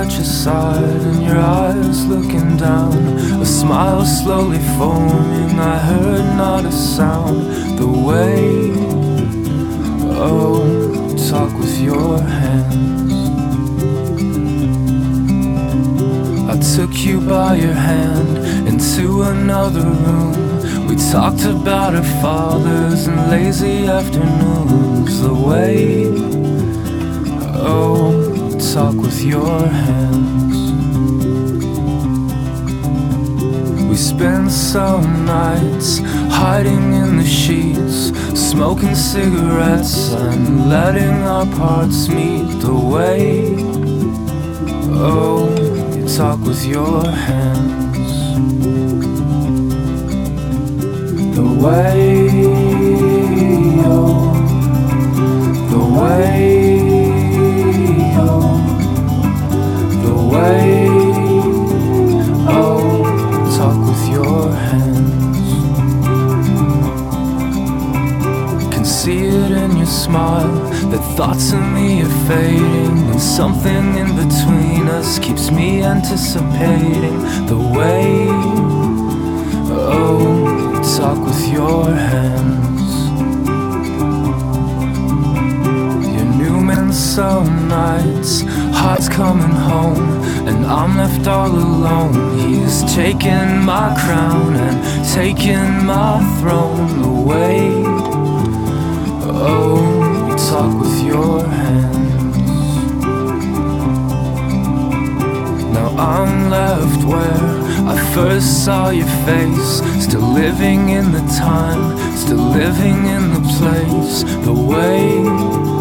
at your side and your eyes looking down, a smile slowly forming. I heard not a sound. The way, oh, talk with your hands. I took you by your hand into another room. We talked about our fathers and lazy afternoons. The way, oh, talk with your hands. We spent some nights hiding in the sheets, smoking cigarettes and letting our parts meet. The way, oh, you talk with your hands. The way, oh, the way, oh, the way, oh, talk with your hands. Can see it in your smile, that thoughts in me are fading, and something in between us keeps me anticipating. The way, oh, talk with your hands. Your new man some nights, heart's coming home, and I'm left all alone. He's taking my crown and taking my throne away. Oh, you talk with your hands. Now I'm left where I first saw your face, still living in the time, still living in the place. The way